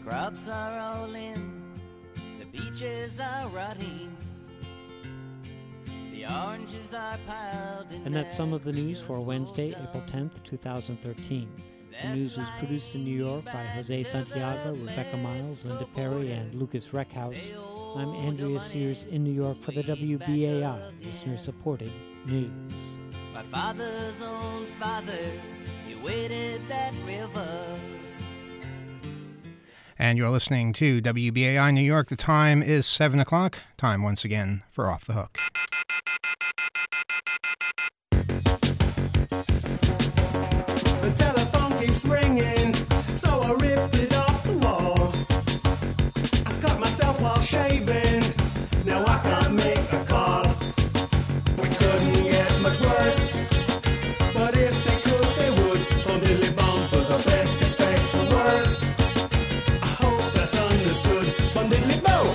crops are all in, the peaches are rotting, the oranges are piled in. And that's some of the news for Wednesday, April 10th, 2013. The news was produced in New York by Jose Santiago, Rebecca Miles, Linda Perry, and Lucas Reckhouse. I'm Andrea Sears in New York for the WBAI, listener-supported news. My father's own father, he waded that river. And you're listening to WBAI New York. The time is 7 o'clock. Time once again for Off the Hook. The telephone keeps ringing, so I ripped it off the wall. I cut myself while shaving, now I can't make a call. We couldn't get much worse, but if they could, they would. Bum diddly bum, for the best expect the worst. I hope that's understood. Bum diddly bum.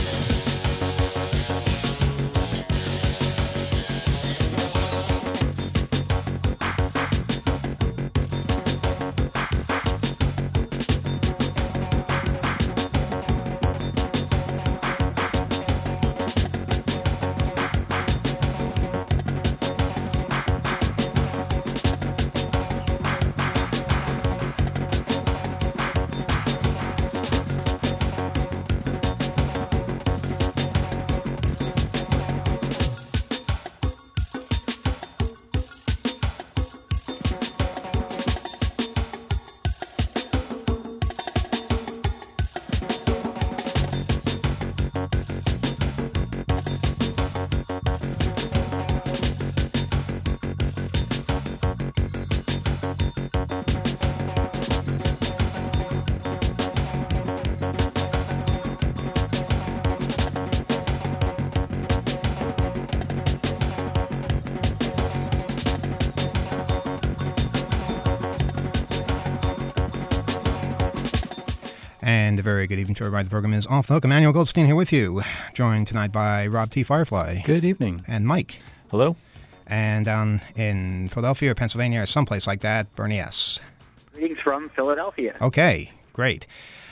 And a very good evening to everybody. The program is Off the Hook. Emmanuel Goldstein here with you, joined tonight by Rob T. Firefly. Good evening. And Mike. Hello. And down in Philadelphia, Pennsylvania, or someplace like that, Bernie S. Greetings from Philadelphia. Okay, great.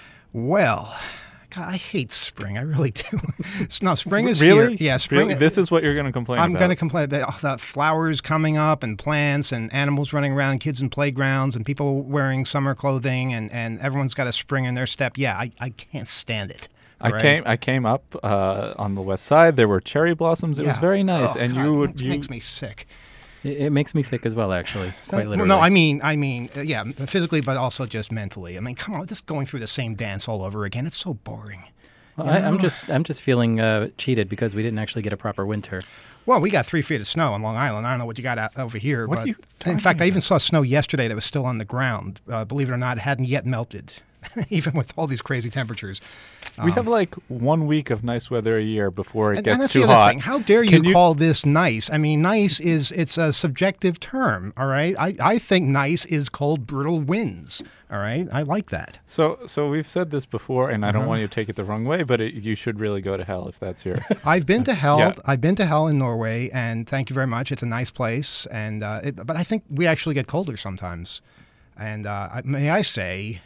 Well, God, I hate spring. I really do. No, spring is really? here. Yeah, spring. Really? This is what you're going to complain I'm about? going to complain about all the flowers coming up and plants and animals running around, kids in playgrounds and people wearing summer clothing and everyone's got a spring in their step. Yeah, I can't stand it. I came up on the west side. There were cherry blossoms. It was very nice. Oh, and God, it makes me sick. It makes me sick as well, actually, quite literally. Well, no, I mean, yeah, physically, but also just mentally. I mean, come on, just going through the same dance all over again. It's so boring. Well, I'm just feeling cheated because we didn't actually get a proper winter. Well, we got 3 feet of snow on Long Island. I don't know what you got out over here. What but are you in fact, I even saw snow yesterday that was still on the ground. Believe it or not, it hadn't yet melted, even with all these crazy temperatures. We have like 1 week of nice weather a year before it and gets that's too the other hot. Thing. How dare you call this nice? I mean, nice it's a subjective term, all right? I think nice is cold, brutal winds, all right? I like that. So we've said this before, and I don't want you to take it the wrong way, but you should really go to hell if that's here. I've been to hell. Yeah. I've been to hell in Norway, and thank you very much. It's a nice place, and but I think we actually get colder sometimes. And may I say,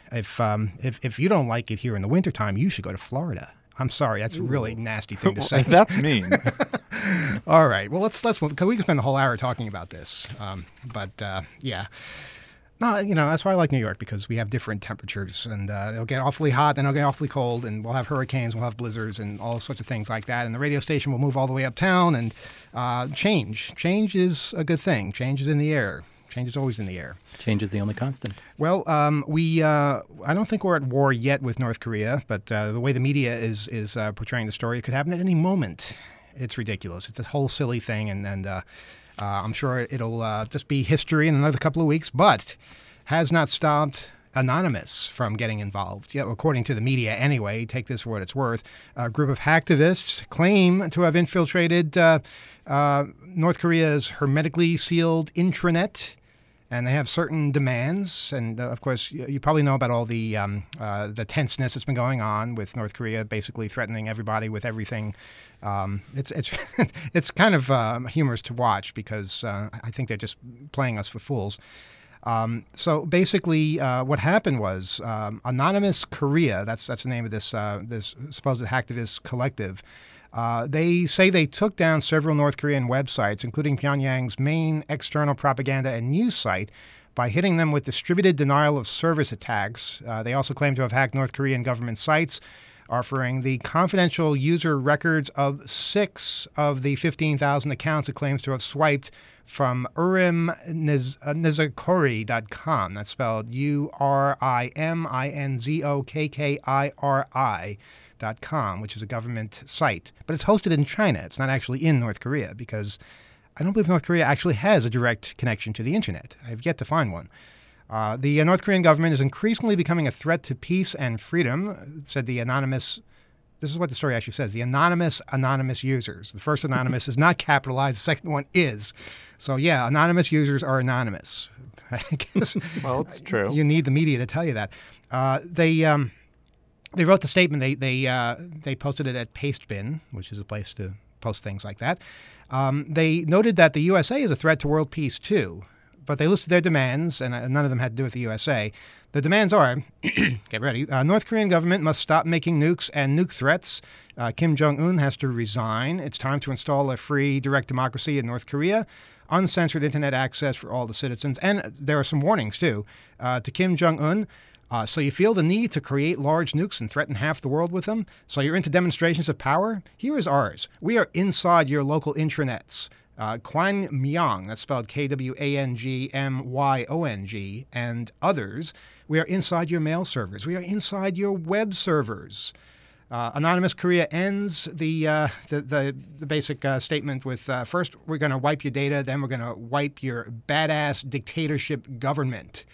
if you don't like it here in the wintertime, you should go to Florida. I'm sorry, that's a really nasty thing to say. That's mean. All right, well let's move, because we can spend a whole hour talking about this. Yeah. No, that's why I like New York, because we have different temperatures, and it'll get awfully hot, then it'll get awfully cold, and we'll have hurricanes, we'll have blizzards, and all sorts of things like that. And the radio station will move all the way uptown, and change. Change is a good thing. Change is in the air. Change is always in the air. Change is the only constant. Well, I don't think we're at war yet with North Korea, but the way the media is portraying the story, it could happen at any moment. It's ridiculous. It's a whole silly thing, and I'm sure it'll just be history in another couple of weeks, but has not stopped Anonymous from getting involved. Yeah, according to the media anyway, take this for what it's worth. A group of hacktivists claim to have infiltrated North Korea's hermetically sealed intranet, and they have certain demands. And of course, you probably know about all the tenseness that's been going on with North Korea, basically threatening everybody with everything. It's kind of humorous to watch, because I think they're just playing us for fools. So basically, what happened was Anonymous Korea. That's the name of this this supposed hacktivist collective. They say they took down several North Korean websites, including Pyongyang's main external propaganda and news site, by hitting them with distributed denial of service attacks. They also claim to have hacked North Korean government sites, offering the confidential user records of 6 of the 15,000 accounts it claims to have swiped from urimnizokori.com. That's spelled URIMINZOKKIRI.com, which is a government site. But it's hosted in China. It's not actually in North Korea, because I don't believe North Korea actually has a direct connection to the internet. I've yet to find one. The North Korean government is increasingly becoming a threat to peace and freedom, said the anonymous. This is what the story actually says. The anonymous users. The first anonymous is not capitalized. The second one is. So, yeah, anonymous users are anonymous. I guess Well, it's true. you need the media to tell you that. They wrote the statement. They posted it at Pastebin, which is a place to post things like that. They noted that the USA is a threat to world peace, too. But they listed their demands, and none of them had to do with the USA. The demands are, get ready, North Korean government must stop making nukes and nuke threats. Kim Jong-un has to resign. It's time to install a free, direct democracy in North Korea. Uncensored internet access for all the citizens. And there are some warnings, too. To Kim Jong-un, so you feel the need to create large nukes and threaten half the world with them? So you're into demonstrations of power? Here is ours. We are inside your local intranets. Kwang Myong, that's spelled KWANGMYONG, and others. We are inside your mail servers. We are inside your web servers. Anonymous Korea ends the basic statement with, first, we're going to wipe your data, then we're going to wipe your badass dictatorship government.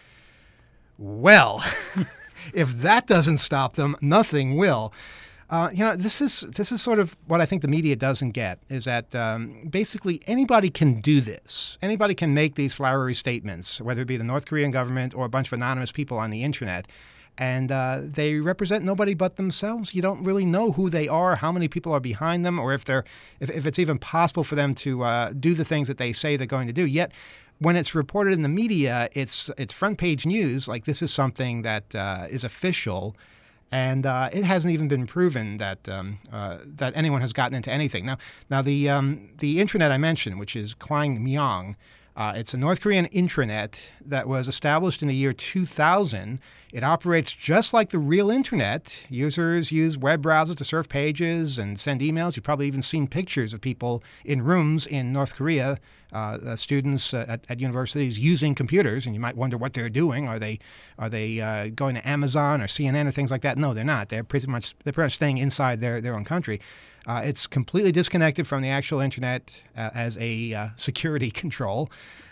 Well, if that doesn't stop them, nothing will. This is sort of what I think the media doesn't get, is that basically anybody can do this. Anybody can make these flowery statements, whether it be the North Korean government or a bunch of anonymous people on the internet, and they represent nobody but themselves. You don't really know who they are, how many people are behind them, or if it's even possible for them to do the things that they say they're going to do. Yet, when it's reported in the media, it's front page news, like this is something that is official. And it hasn't even been proven that that anyone has gotten into anything. Now the intranet I mentioned, which is Kwang Myong, it's a North Korean intranet that was established in the year 2000. It operates just like the real internet. Users use web browsers to surf pages and send emails. You've probably even seen pictures of people in rooms in North Korea, students at universities using computers, and you might wonder what they're doing. Are they going to Amazon or CNN or things like that? No, they're not. They're pretty much staying inside their own country. It's completely disconnected from the actual internet as a security control.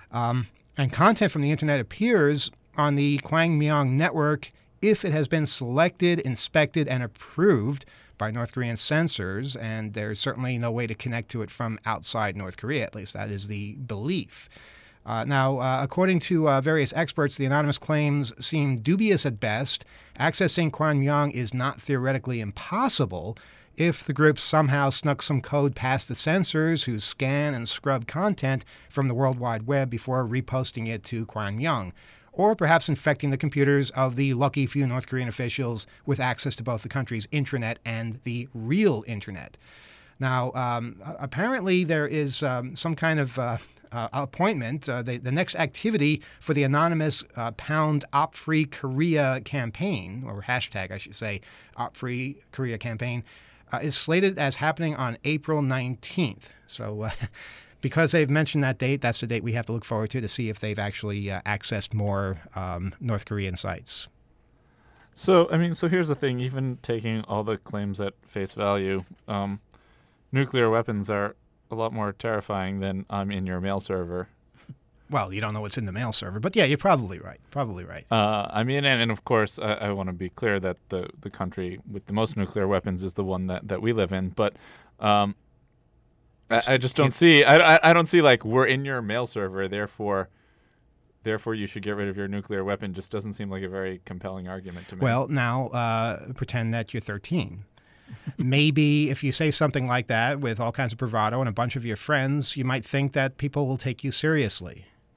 And content from the internet appears on the Kwang Myong network if it has been selected, inspected, and approved by North Korean censors, and there's certainly no way to connect to it from outside North Korea. At least that is the belief. Now, according to various experts, the anonymous claims seem dubious at best. Accessing Kwang Myong is not theoretically impossible if the group somehow snuck some code past the censors who scan and scrub content from the World Wide Web before reposting it to Kwang Myong, or perhaps infecting the computers of the lucky few North Korean officials with access to both the country's intranet and the real internet. Now, apparently there is some kind of appointment. The next activity for the anonymous #OpFreeKorea Korea campaign, or hashtag, I should say, OpFreeKorea Korea campaign, is slated as happening on April 19th. So because they've mentioned that date, that's the date we have to look forward to see if they've actually accessed more North Korean sites. So here's the thing. Even taking all the claims at face value, nuclear weapons are a lot more terrifying than I'm in your mail server. Well, you don't know what's in the mail server, but yeah, you're probably right. And of course, I want to be clear that the country with the most nuclear weapons is the one that we live in. But I just don't see. I don't see like we're in your mail server, therefore you should get rid of your nuclear weapon. Just doesn't seem like a very compelling argument to me. Well, now pretend that you're 13. Maybe if you say something like that with all kinds of bravado and a bunch of your friends, you might think that people will take you seriously.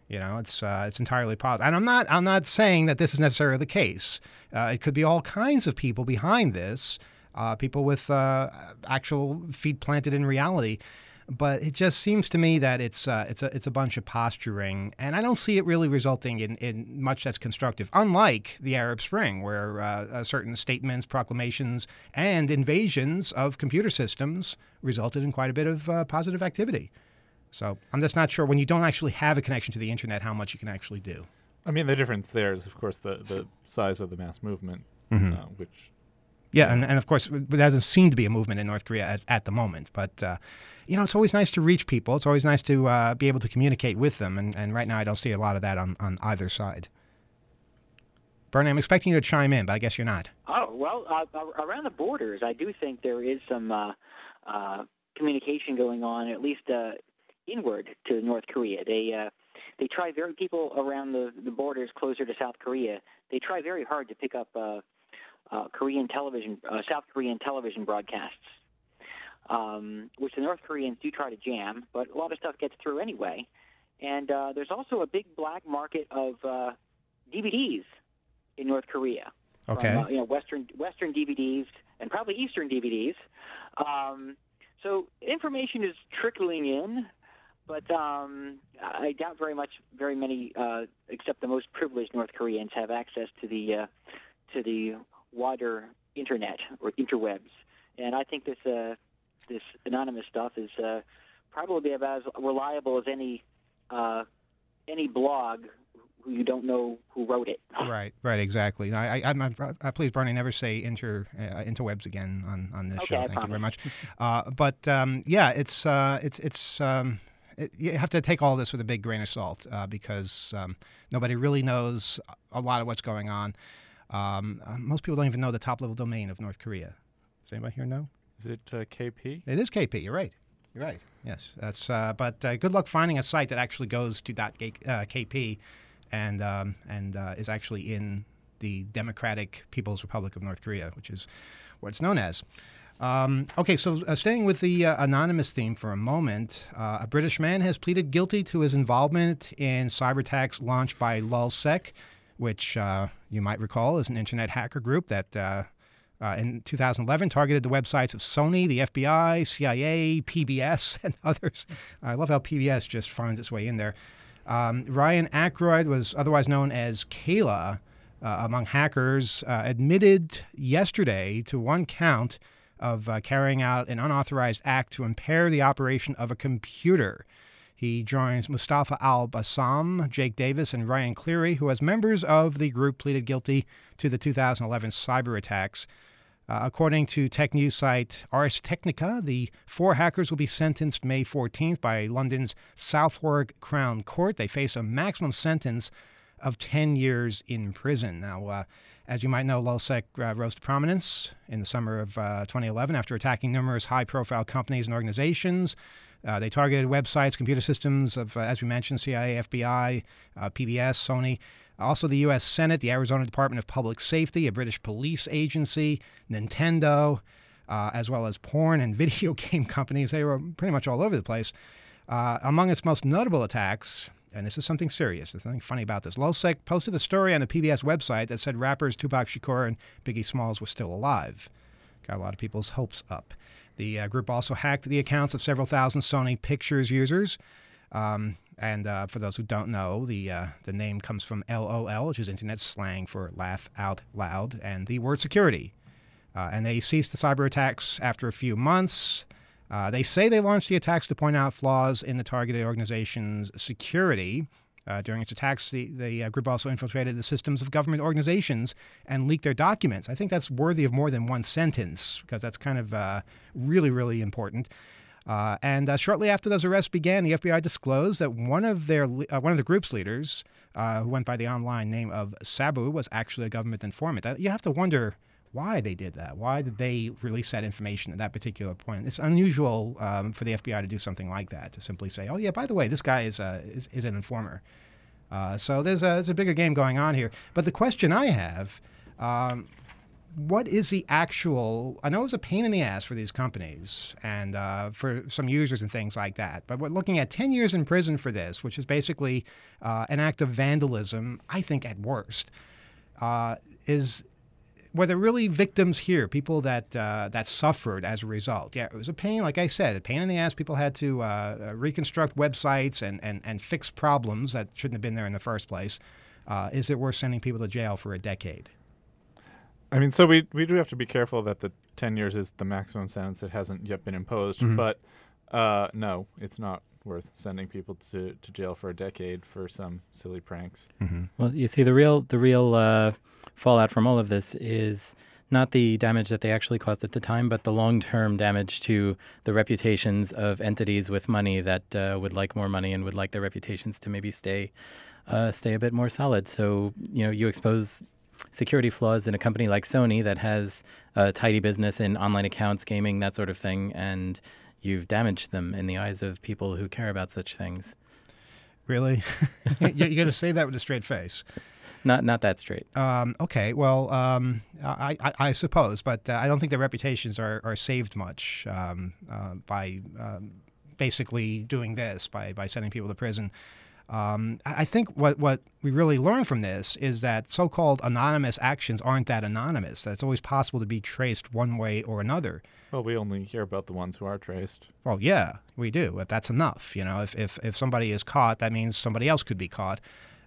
It's entirely possible, and I'm not saying that this is necessarily the case. It could be all kinds of people behind this, people with actual feet planted in reality. But it just seems to me that it's a bunch of posturing, and I don't see it really resulting in much that's constructive. Unlike the Arab Spring, where certain statements, proclamations, and invasions of computer systems resulted in quite a bit of positive activity. So I'm just not sure, when you don't actually have a connection to the internet, how much you can actually do. I mean, the difference there is, of course, the size of the mass movement, which... Yeah, and of course, there doesn't seem to be a movement in North Korea at the moment. But, it's always nice to reach people. It's always nice to be able to communicate with them. And right now, I don't see a lot of that on either side. Bernie, I'm expecting you to chime in, but I guess you're not. Oh, well, around the borders, I do think there is some communication going on, at least inward to North Korea. They try people around the borders closer to South Korea. They try very hard to pick up Korean television, South Korean television broadcasts, which the North Koreans do try to jam, but a lot of stuff gets through anyway. And there's also a big black market of DVDs in North Korea. Okay. From, Western DVDs and probably Eastern DVDs. So information is trickling in, but I doubt very many, except the most privileged North Koreans, have access to the wider internet or interwebs, and I think this anonymous stuff is probably about as reliable as any blog who you don't know who wrote it. Right, exactly. I'm please, Bernie, never say interwebs again on this show. Thank you very much. You have to take all this with a big grain of salt because nobody really knows a lot of what's going on. Most people don't even know the top-level domain of North Korea. Does anybody here know? Is it KP? It is KP. You're right. Yes, that's. But good luck finding a site that actually goes to .kp and is actually in the Democratic People's Republic of North Korea, which is what it's known as. Okay, so staying with the anonymous theme for a moment, a British man has pleaded guilty to his involvement in cyber attacks launched by Lulzsec, which you might recall is an internet hacker group that in 2011 targeted the websites of Sony, the FBI, CIA, PBS, and others. I love how PBS just finds its way in there. Ryan Aykroyd was otherwise known as Kayla among hackers, admitted yesterday to one count of carrying out an unauthorized act to impair the operation of a computer. He joins Mustafa Al-Bassam, Jake Davis, and Ryan Cleary, who as members of the group pleaded guilty to the 2011 cyber attacks. According to tech news site Ars Technica, the 4 hackers will be sentenced May 14th by London's Southwark Crown Court. They face a maximum sentence of 10 years in prison. Now, as you might know, Lulzsec rose to prominence in the summer of 2011 after attacking numerous high-profile companies and organizations. They targeted websites, computer systems of, as we mentioned, CIA, FBI, PBS, Sony, also the U.S. Senate, the Arizona Department of Public Safety, a British police agency, Nintendo, as well as porn and video game companies. They were pretty much all over the place. Among its most notable attacks, and this is something serious, there's nothing funny about this, Lulzsec posted a story on the PBS website that said rappers Tupac Shakur and Biggie Smalls were still alive. Got a lot of people's hopes up. The group also hacked the accounts of several thousand Sony Pictures users. And for those who don't know, the name comes from LOL, which is internet slang for laugh out loud, and the word security. And they ceased the cyber attacks after a few months. They say they launched the attacks to point out flaws in the targeted organization's security. During its attacks, the group also infiltrated the systems of government organizations and leaked their documents. I think that's worthy of more than one sentence because that's kind of really, really important. And shortly after those arrests began, the FBI disclosed that one of the group's leaders, who went by the online name of Sabu, was actually a government informant. You have to wonder why they did that. Why did they release that information at that particular point? It's unusual for the FBI to do something like that, to simply say, "Oh yeah, by the way, this guy is an informer." So there's a bigger game going on here. But the question I have, what is the actual? I know it's a pain in the ass for these companies and for some users and things like that. But we're looking at 10 years in prison for this, which is basically an act of vandalism. I think at worst, were there really victims here? People that suffered as a result? Yeah, it was a pain. Like I said, a pain in the ass. People had to reconstruct websites and fix problems that shouldn't have been there in the first place. Is it worth sending people to jail for a decade? I mean, so we do have to be careful that the 10 years is the maximum sentence that hasn't yet been imposed. Mm-hmm. But no, it's not worth sending people to jail for a decade for some silly pranks. Mm-hmm. Well, you see, the real fallout from all of this is not the damage that they actually caused at the time, but the long-term damage to the reputations of entities with money that would like more money and would like their reputations to maybe stay a bit more solid. So, you expose security flaws in a company like Sony that has a tidy business in online accounts, gaming, that sort of thing, and you've damaged them in the eyes of people who care about such things. Really? You're going to say that with a straight face? Not that straight. Okay, well, I suppose, but I don't think their reputations are saved much by basically doing this, by sending people to prison. I think what we really learn from this is that so-called anonymous actions aren't that anonymous, that it's always possible to be traced one way or another. Well, we only hear about the ones who are traced. Well, yeah, we do. If that's enough, if somebody is caught, that means somebody else could be caught.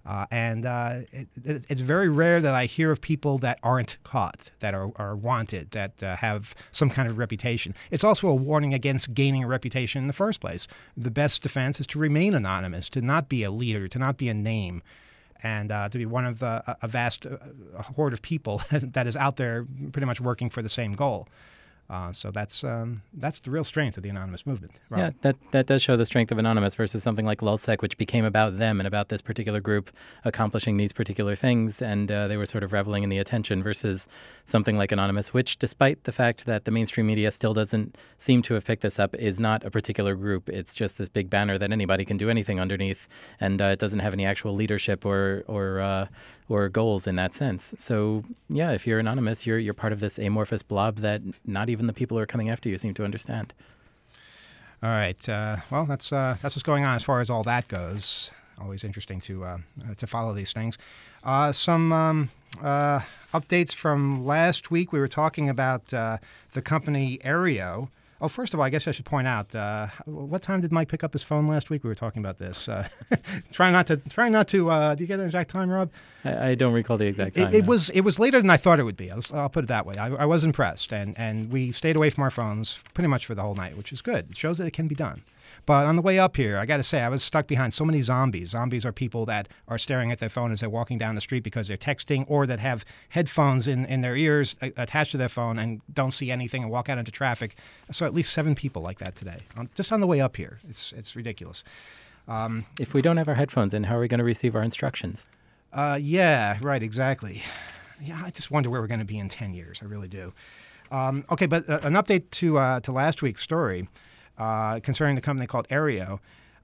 It's very rare that I hear of people that aren't caught, that are wanted, that have some kind of reputation. It's also a warning against gaining a reputation in the first place. The best defense is to remain anonymous, to not be a leader, to not be a name, and to be one of a vast horde of people that is out there pretty much working for the same goal. So that's the real strength of the anonymous movement. Rob? Yeah, that does show the strength of Anonymous versus something like LulzSec, which became about them and about this particular group accomplishing these particular things, and they were sort of reveling in the attention, versus something like Anonymous, which, despite the fact that the mainstream media still doesn't seem to have picked this up, is not a particular group. It's just this big banner that anybody can do anything underneath, and it doesn't have any actual leadership or goals in that sense. So, yeah, if you're Anonymous, you're part of this amorphous blob that not even the people who are coming after you seem to understand. All right. Well, that's what's going on as far as all that goes. Always interesting to follow these things. Some updates from last week. We were talking about the company Aereo. Oh, first of all, I guess I should point out, what time did Mike pick up his phone last week? We were talking about this. Trying not to. Do you get an exact time, Rob? I don't recall the exact time. It was later than I thought it would be. I'll put it that way. I was impressed, and we stayed away from our phones pretty much for the whole night, which is good. It shows that it can be done. But on the way up here, I got to say, I was stuck behind so many zombies. Zombies are people that are staring at their phone as they're walking down the street because they're texting, or that have headphones in their ears attached to their phone and don't see anything and walk out into traffic. So at least 7 people like that today, just on the way up here. It's ridiculous. If we don't have our headphones in, how are we going to receive our instructions? Yeah, right, exactly. Yeah, I just wonder where we're going to be in 10 years. I really do. Okay, but an update to last week's story. Concerning the company called Aereo.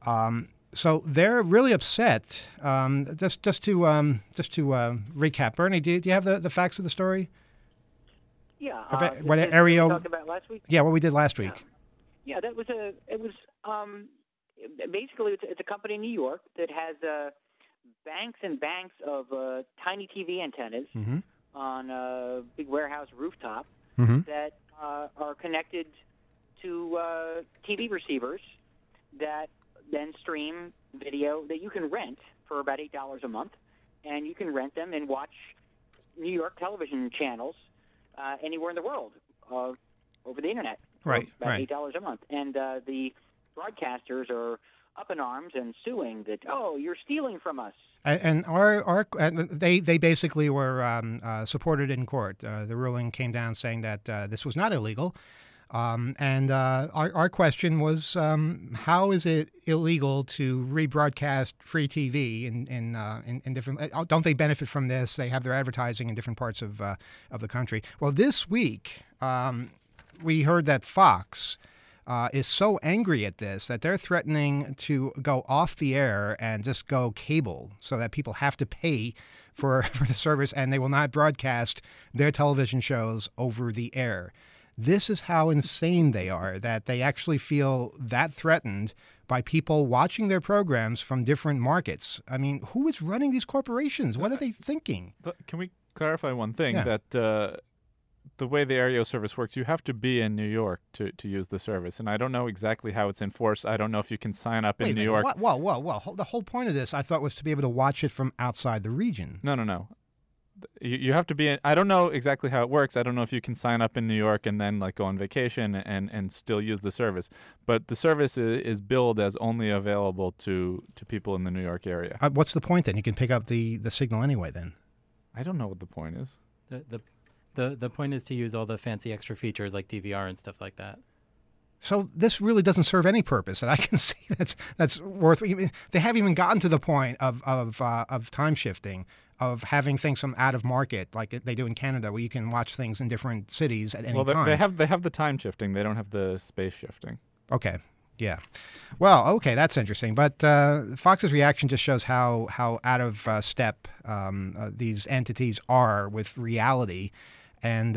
So they're really upset. Just to recap, Bernie, do you have the facts of the story? Yeah. What did Aereo we talk about last week? Yeah, what we did last week. Yeah, basically it's a company in New York that has banks and banks of tiny TV antennas on a big warehouse rooftop that are connected to TV receivers that then stream video that you can rent for about $8 a month, and you can rent them and watch New York television channels anywhere in the world over the internet for about $8 a month. And the broadcasters are up in arms and suing that, you're stealing from us. And they basically were supported in court. The ruling came down saying that this was not illegal. And our question was, how is it illegal to rebroadcast free TV in different? Don't they benefit from this? They have their advertising in different parts of the country. Well, this week we heard that Fox is so angry at this that they're threatening to go off the air and just go cable, so that people have to pay for the service, and they will not broadcast their television shows over the air. This is how insane they are, that they actually feel that threatened by people watching their programs from different markets. I mean, who is running these corporations? What are they thinking? But can we clarify one thing? Yeah. That the way the Aereo service works, you have to be in New York to use the service. And I don't know exactly how it's enforced. I don't know if you can sign up in New York. Whoa. The whole point of this, I thought, was to be able to watch it from outside the region. No. You have to be in. I don't know exactly how it works. I don't know if you can sign up in New York and then like go on vacation and still use the service. But the service is billed as only available to people in the New York area. What's the point then? You can pick up the signal anyway then. I don't know what the point is. The point is to use all the fancy extra features like DVR and stuff like that. So this really doesn't serve any purpose that I can see that's worth. They haven't even gotten to the point of time shifting, of having things from out of market like they do in Canada, where you can watch things in different cities at any time. They have the time shifting. They don't have the space shifting. Okay. Yeah. Well, okay, that's interesting. But Fox's reaction just shows how out of step these entities are with reality, and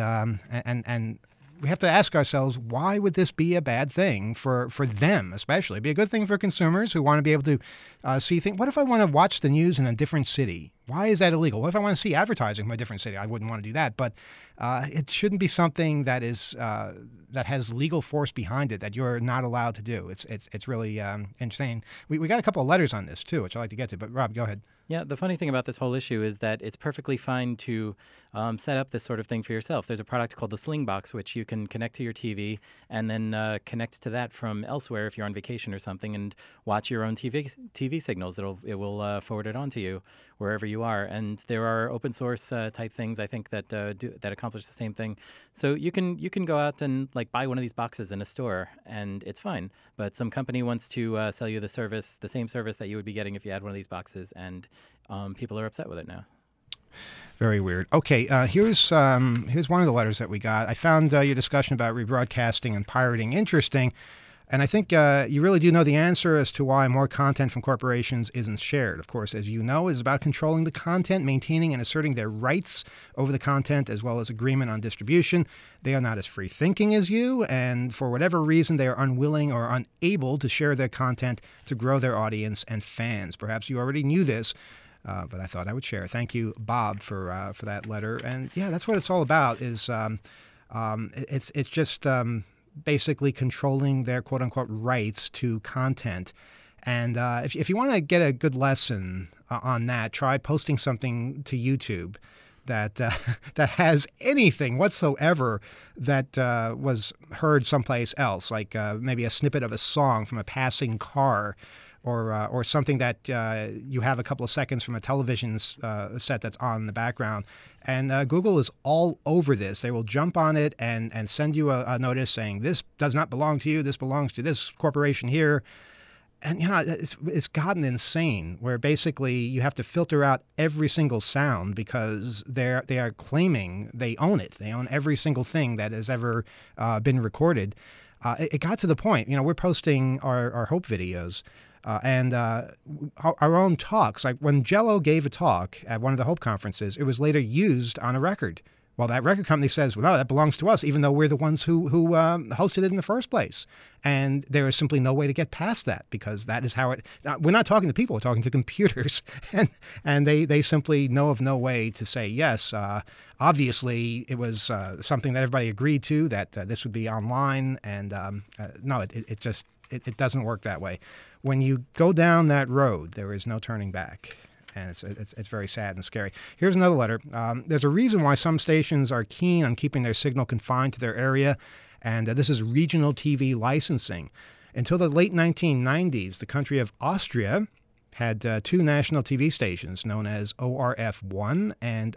we have to ask ourselves, why would this be a bad thing for them, especially? It'd be a good thing for consumers who want to be able to see things. What if I want to watch the news in a different city? Why is that illegal? What if I want to see advertising from a different city? I wouldn't want to do that. But it shouldn't be something that is that has legal force behind it that you're not allowed to do. It's really insane. We got a couple of letters on this, too, which I'd like to get to. But, Rob, go ahead. Yeah, the funny thing about this whole issue is that it's perfectly fine to set up this sort of thing for yourself. There's a product called the Slingbox, which you can connect to your TV and then connect to that from elsewhere if you're on vacation or something and watch your own TV signals. It will forward it on to you wherever you are. And there are open source type things, I think, that accomplish the same thing. So you can go out and like buy one of these boxes in a store, and it's fine. But some company wants to sell you the same service that you would be getting if you had one of these boxes, and people are upset with it now. Very weird. Okay, here's one of the letters that we got. I found your discussion about rebroadcasting and pirating interesting, and I think you really do know the answer as to why more content from corporations isn't shared. Of course, as you know, it's about controlling the content, maintaining and asserting their rights over the content, as well as agreement on distribution. They are not as free-thinking as you, and for whatever reason, they are unwilling or unable to share their content to grow their audience and fans. Perhaps you already knew this, but I thought I would share. Thank you, Bob, for that letter. And yeah, that's what it's all about. It's just basically controlling their quote unquote rights to content. And if you want to get a good lesson on that, try posting something to YouTube that that has anything whatsoever that was heard someplace else, like maybe a snippet of a song from a passing car, or something that you have a couple of seconds from a television set that's on in the background. And Google is all over this. They will jump on it and send you a notice saying, this does not belong to you, this belongs to this corporation here. And, it's gotten insane, where basically you have to filter out every single sound because they are claiming they own it. They own every single thing that has ever been recorded. It got to the point, we're posting our Hope videos, and our own talks. Like when Jell-O gave a talk at one of the Hope conferences, it was later used on a record. Well, that record company says, well, no, that belongs to us, even though we're the ones who hosted it in the first place. And there is simply no way to get past that, because that is how it... we're not talking to people, we're talking to computers. and they simply know of no way to say, yes, obviously it was something that everybody agreed to, that this would be online. And no, it doesn't work that way. When you go down that road, there is no turning back. And it's very sad and scary. Here's another letter. There's a reason why some stations are keen on keeping their signal confined to their area, and this is regional TV licensing. Until the late 1990s, the country of Austria had two national TV stations known as ORF1 and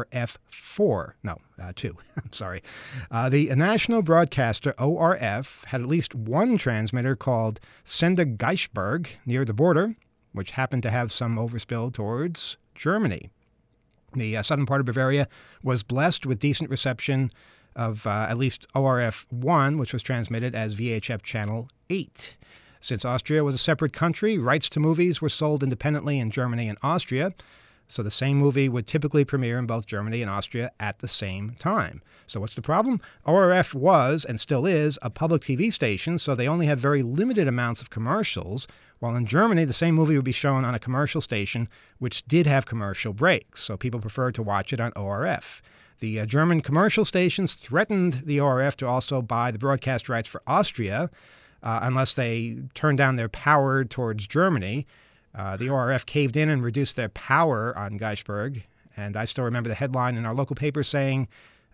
ORF4. No, two. I'm sorry. The national broadcaster ORF had at least one transmitter called Sender Geisberg near the border, which happened to have some overspill towards Germany. The southern part of Bavaria was blessed with decent reception of at least ORF1, which was transmitted as VHF Channel 8. Since Austria was a separate country, rights to movies were sold independently in Germany and Austria. So the same movie would typically premiere in both Germany and Austria at the same time. So what's the problem? ORF was, and still is, a public TV station, so they only have very limited amounts of commercials, while in Germany, the same movie would be shown on a commercial station, which did have commercial breaks, so people preferred to watch it on ORF. The German commercial stations threatened the ORF to also buy the broadcast rights for Austria, unless they turned down their power towards Germany. The ORF caved in and reduced their power on Geisberg, and I still remember the headline in our local paper saying,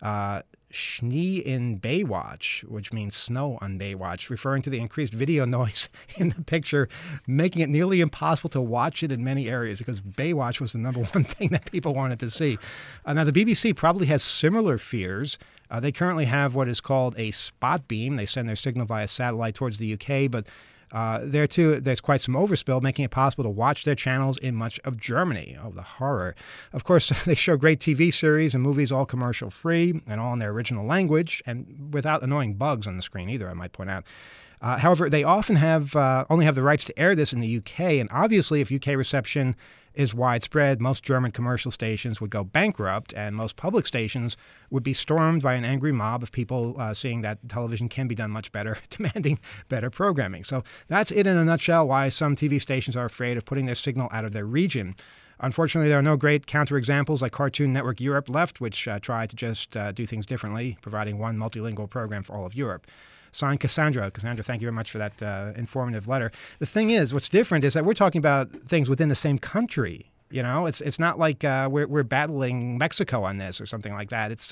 Schnee in Baywatch, which means snow on Baywatch, referring to the increased video noise in the picture, making it nearly impossible to watch it in many areas because Baywatch was the number one thing that people wanted to see. Now, the BBC probably has similar fears. They currently have what is called a spot beam. They send their signal via satellite towards the UK, but there, too, there's quite some overspill, making it possible to watch their channels in much of Germany. Oh, the horror. Of course, they show great TV series and movies, all commercial-free and all in their original language, and without annoying bugs on the screen either, I might point out. However, they often only have the rights to air this in the UK, and obviously if UK reception is widespread, most German commercial stations would go bankrupt, and most public stations would be stormed by an angry mob of people seeing that television can be done much better, demanding better programming. So that's it in a nutshell, why some TV stations are afraid of putting their signal out of their region. Unfortunately, there are no great counterexamples like Cartoon Network Europe left, which tried to just do things differently, providing one multilingual program for all of Europe. Signed, Cassandra. Cassandra, thank you very much for that informative letter. The thing is, what's different is that we're talking about things within the same country. You know, it's not like we're battling Mexico on this or something like that. It's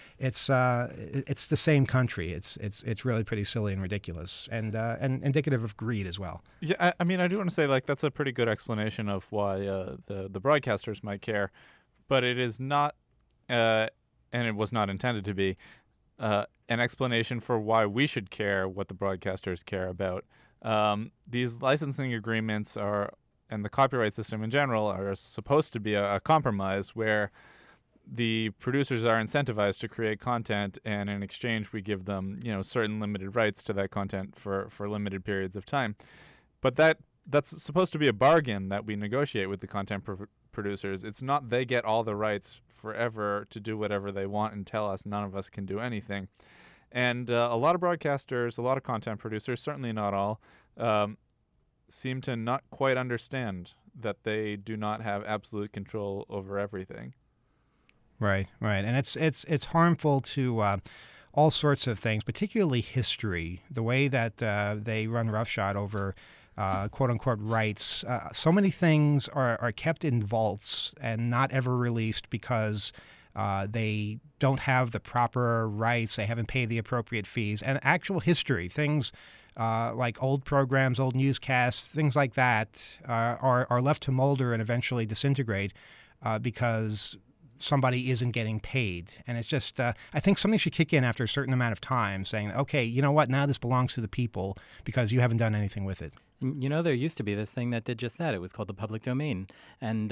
the same country. It's really pretty silly and ridiculous and indicative of greed as well. Yeah, I mean, I do want to say that's a pretty good explanation of why the broadcasters might care, but it is not, and it was not intended to be, an explanation for why we should care what the broadcasters care about. These licensing agreements and the copyright system in general are supposed to be a compromise where the producers are incentivized to create content, and in exchange we give them, certain limited rights to that content for limited periods of time. But that's supposed to be a bargain that we negotiate with the content producers. It's not they get all the rights forever to do whatever they want and tell us none of us can do anything. And a lot of broadcasters, a lot of content producers, certainly not all, seem to not quite understand that they do not have absolute control over everything. Right. And it's harmful to all sorts of things, particularly history, the way that they run roughshod over quote-unquote rights. So many things are kept in vaults and not ever released because they don't have the proper rights, they haven't paid the appropriate fees. And actual history, things like old programs, old newscasts, things like that are left to molder and eventually disintegrate because somebody isn't getting paid. And it's just, I think something should kick in after a certain amount of time saying, okay, you know what, now this belongs to the people because you haven't done anything with it. There used to be this thing that did just that. It was called the public domain. And,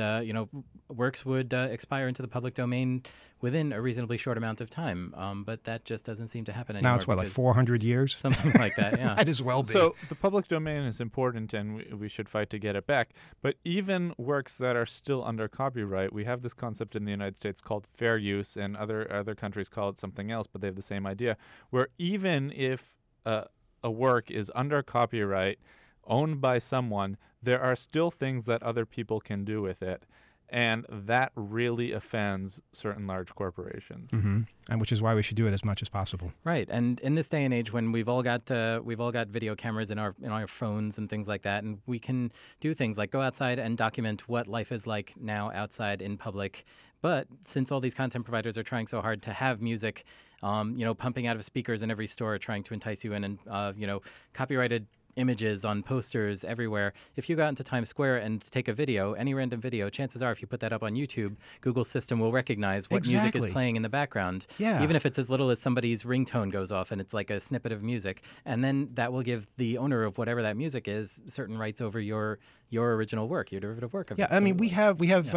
works would expire into the public domain within a reasonably short amount of time. But that just doesn't seem to happen anymore. Now it's like 400 years? Something like that, yeah. Might as well be. So the public domain is important and we should fight to get it back. But even works that are still under copyright, we have this concept in the United States called fair use, and other countries call it something else, but they have the same idea, where even if a work is under copyright, owned by someone, there are still things that other people can do with it. And that really offends certain large corporations. Mm-hmm. And which is why we should do it as much as possible. Right. And in this day and age when we've all got video cameras in our phones and things like that, and we can do things like go outside and document what life is like now outside in public. But since all these content providers are trying so hard to have music, pumping out of speakers in every store, trying to entice you in, and copyrighted images on posters everywhere. If you go out into Times Square and take a video, any random video, chances are if you put that up on YouTube, Google's system will recognize what music is playing in the background. Yeah. Even if it's as little as somebody's ringtone goes off and it's like a snippet of music. And then that will give the owner of whatever that music is certain rights over your original work, your derivative work of it. Yeah, I mean, we have.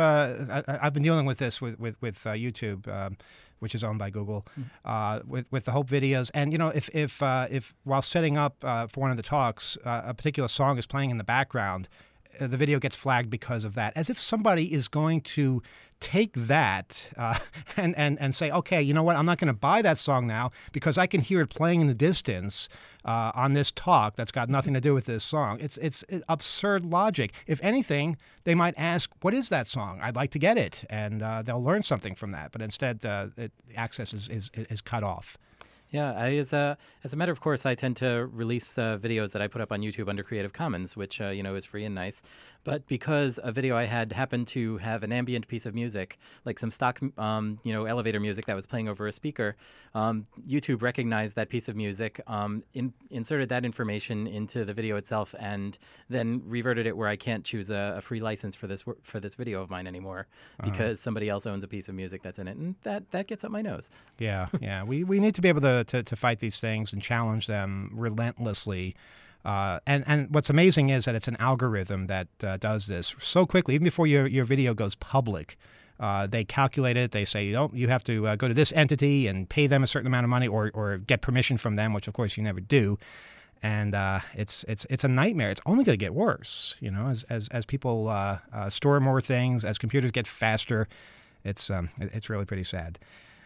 I've been dealing with this with YouTube, which is owned by Google, with the Hope videos. And if while setting up for one of the talks, a particular song is playing in the background, the video gets flagged because of that, as if somebody is going to take that and say, okay, you know what, I'm not going to buy that song now because I can hear it playing in the distance on this talk that's got nothing to do with this song. It's absurd logic. If anything, they might ask, what is that song? I'd like to get it, and they'll learn something from that. But instead, access is cut off. Yeah, as a matter of course, I tend to release videos that I put up on YouTube under Creative Commons, which is free and nice. But because a video I had happened to have an ambient piece of music, like some stock, elevator music that was playing over a speaker, YouTube recognized that piece of music, inserted that information into the video itself, and then reverted it where I can't choose a free license for this video of mine anymore because somebody else owns a piece of music that's in it, and that gets up my nose. Yeah. We need to be able to fight these things and challenge them relentlessly. And what's amazing is that it's an algorithm that does this so quickly, even before your video goes public. They calculate it. They say, you have to go to this entity and pay them a certain amount of money or get permission from them, which of course you never do. And it's a nightmare. It's only going to get worse, as people store more things, as computers get faster. It's really pretty sad.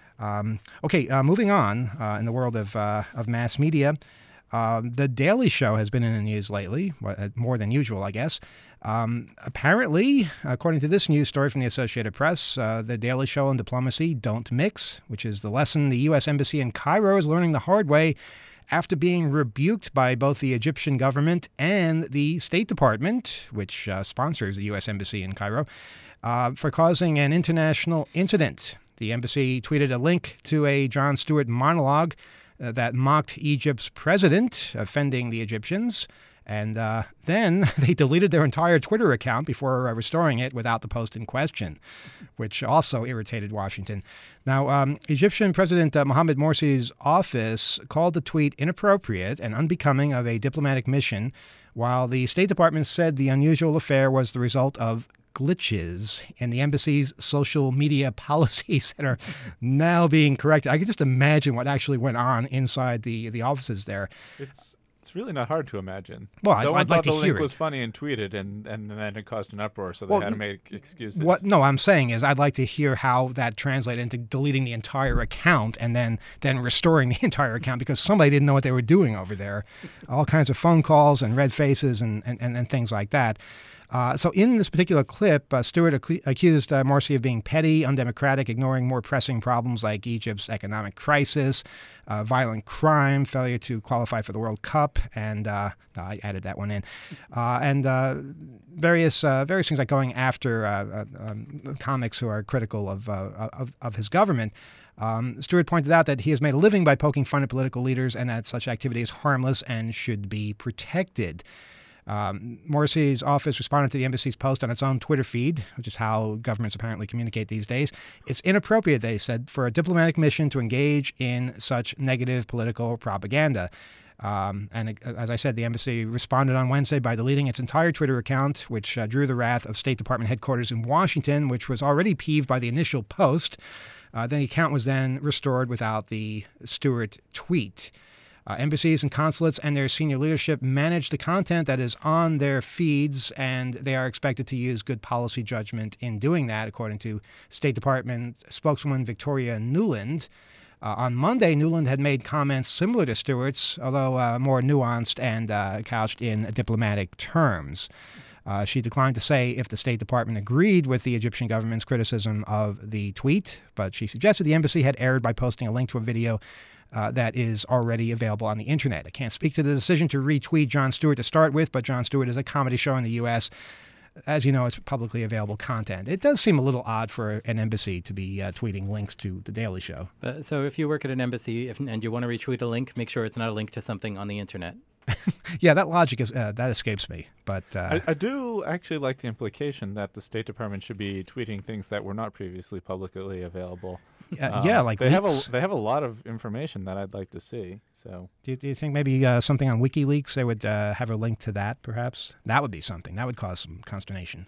Moving on in the world of mass media. The Daily Show has been in the news lately, more than usual, I guess. Apparently, according to this news story from the Associated Press, The Daily Show and diplomacy don't mix, which is the lesson the U.S. Embassy in Cairo is learning the hard way after being rebuked by both the Egyptian government and the State Department, which sponsors the U.S. Embassy in Cairo, for causing an international incident. The embassy tweeted a link to a Jon Stewart monologue that mocked Egypt's president, offending the Egyptians. And then they deleted their entire Twitter account before restoring it without the post in question, which also irritated Washington. Now, Egyptian President Mohamed Morsi's office called the tweet inappropriate and unbecoming of a diplomatic mission, while the State Department said the unusual affair was the result of glitches in the embassy's social media policies that are now being corrected. I can just imagine what actually went on inside the offices there. It's really not hard to imagine. Well, someone I'd like thought to the hear link it. was funny and tweeted, and then it caused an uproar, so they had to make excuses. What I'm saying is I'd like to hear how that translated into deleting the entire account and then restoring the entire account, because somebody didn't know what they were doing over there. All kinds of phone calls and red faces and things like that. So in this particular clip, Stewart accused Morsi of being petty, undemocratic, ignoring more pressing problems like Egypt's economic crisis, violent crime, failure to qualify for the World Cup, and I added that one in, and various things like going after comics who are critical of his government. Stewart pointed out that he has made a living by poking fun at political leaders and that such activity is harmless and should be protected. Morsi's office responded to the embassy's post on its own Twitter feed, which is how governments apparently communicate these days. It's inappropriate, they said, for a diplomatic mission to engage in such negative political propaganda. And as I said, the embassy responded on Wednesday by deleting its entire Twitter account, which drew the wrath of State Department headquarters in Washington, which was already peeved by the initial post. The account was then restored without the Stewart tweet. Embassies and consulates and their senior leadership manage the content that is on their feeds, and they are expected to use good policy judgment in doing that, according to State Department spokeswoman Victoria Nuland. On Monday, Nuland had made comments similar to Stewart's, although more nuanced and couched in diplomatic terms. She declined to say if the State Department agreed with the Egyptian government's criticism of the tweet, but she suggested the embassy had erred by posting a link to a video that is already available on the internet. I can't speak to the decision to retweet Jon Stewart to start with, but Jon Stewart is a comedy show in the U.S. As you know, it's publicly available content. It does seem a little odd for an embassy to be tweeting links to The Daily Show. So if you work at an embassy and you want to retweet a link, make sure it's not a link to something on the internet. Yeah, that logic that escapes me. But I do actually like the implication that the State Department should be tweeting things that were not previously publicly available. Like they have a lot of information that I'd like to see. So do you think maybe something on WikiLeaks they would have a link to that? Perhaps that would be something that would cause some consternation.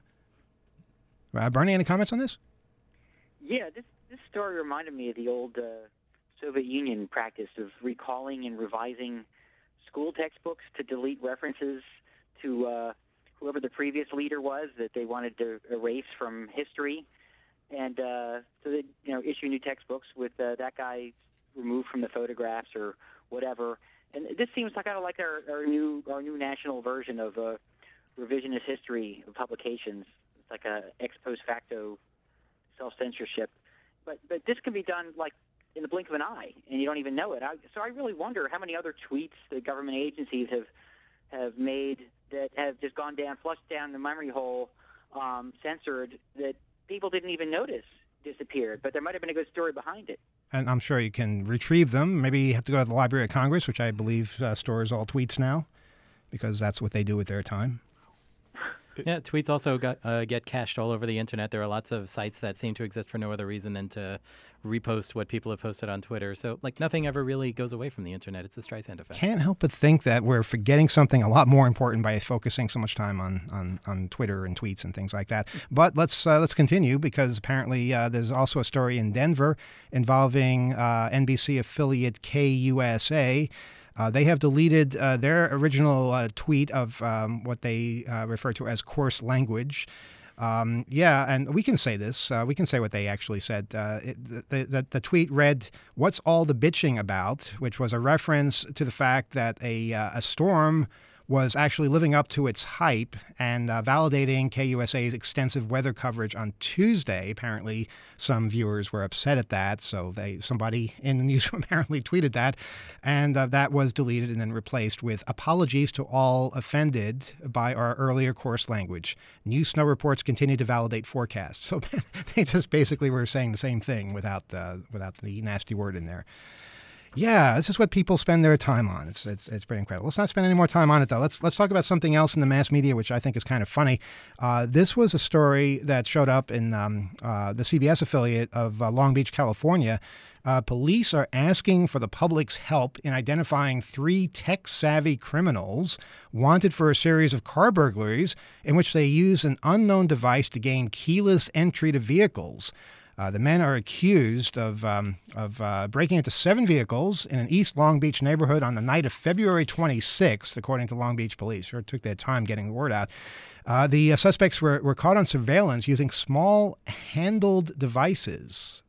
Bernie, any comments on this? Yeah, this story reminded me of the old Soviet Union practice of recalling and revising school textbooks to delete references to whoever the previous leader was that they wanted to erase from history, and so they issue new textbooks with that guy removed from the photographs or whatever. And this seems kind of like our new national version of revisionist history of publications. It's like a ex post facto self-censorship. But this can be done like in the blink of an eye, and you don't even know it. So I really wonder how many other tweets the government agencies have made that have just gone down, flushed down the memory hole, censored, that people didn't even notice disappeared. But there might have been a good story behind it. And I'm sure you can retrieve them. Maybe you have to go to the Library of Congress, which I believe stores all tweets now, because that's what they do with their time. Yeah, tweets also get cached all over the internet. There are lots of sites that seem to exist for no other reason than to repost what people have posted on Twitter. So, nothing ever really goes away from the internet. It's the Streisand effect. Can't help but think that we're forgetting something a lot more important by focusing so much time on Twitter and tweets and things like that. But let's continue, because apparently there's also a story in Denver involving NBC affiliate KUSA. They have deleted their original tweet of what they refer to as coarse language. And we can say this. We can say what they actually said. The tweet read, "What's all the bitching about?" which was a reference to the fact that a storm was actually living up to its hype and validating KUSA's extensive weather coverage on Tuesday. Apparently, some viewers were upset at that, so somebody in the newsroom apparently tweeted that, and that was deleted and then replaced with "Apologies to all offended by our earlier coarse language. New snow reports continue to validate forecasts." So they just basically were saying the same thing without the nasty word in there. Yeah, this is what people spend their time on. It's pretty incredible. Let's not spend any more time on it, though. Let's talk about something else in the mass media, which I think is kind of funny. This was a story that showed up in the CBS affiliate of Long Beach, California. Police are asking for the public's help in identifying 3 tech-savvy criminals wanted for a series of car burglaries in which they use an unknown device to gain keyless entry to vehicles. The men are accused of breaking into 7 vehicles in an East Long Beach neighborhood on the night of February 26th, according to Long Beach police. Sure took their time getting the word out. The suspects were caught on surveillance using small-handled devices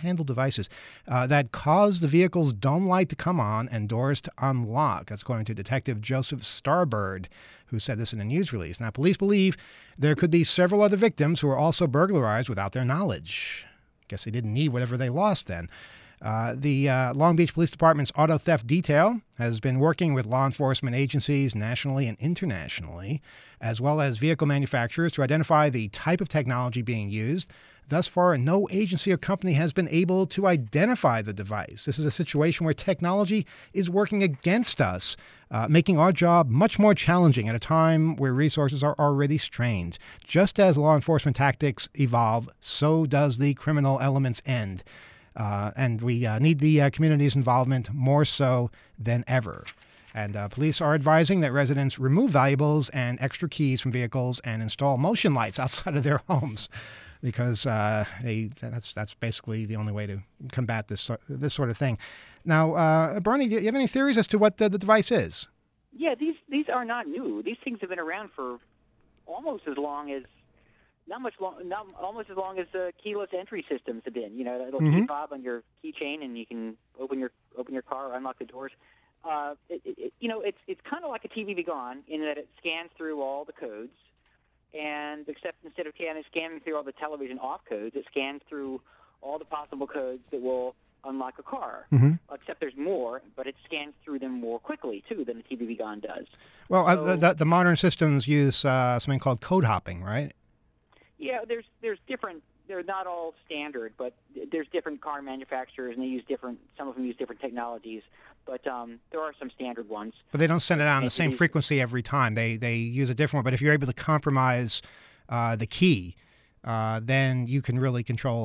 that cause the vehicle's dome light to come on and doors to unlock. That's according to Detective Joseph Starbird, who said this in a news release. Now, police believe there could be several other victims who were also burglarized without their knowledge. Guess they didn't need whatever they lost then. The Long Beach Police Department's Auto Theft Detail has been working with law enforcement agencies nationally and internationally, as well as vehicle manufacturers, to identify the type of technology being used. Thus far, no agency or company has been able to identify the device. This is a situation where technology is working against us, making our job much more challenging at a time where resources are already strained. Just as law enforcement tactics evolve, so does the criminal element's end. And we need the community's involvement more so than ever. And police are advising that residents remove valuables and extra keys from vehicles and install motion lights outside of their homes, because that's basically the only way to combat this sort of thing. Now, Bernie, do you have any theories as to what the device is? Yeah, these are not new. These things have been around for almost as long as almost as long as keyless entry systems have been. You know, that little key fob on your keychain, and you can open your car or unlock the doors. It's kind of like a TV Be Gone in that it scans through all the codes. And except instead of scanning through all the television off codes, it scans through all the possible codes that will unlock a car. Except there's more, but it scans through them more quickly, too, than the TV Be Gone does. Well, the modern systems use something called code hopping, right? Yeah, there's different. They're not all standard, but there's different car manufacturers, and they use different. Some of them use different technologies, but there are some standard ones. But they don't send it out on the same frequency every time. They use a different one. But if you're able to compromise the key, then you can really control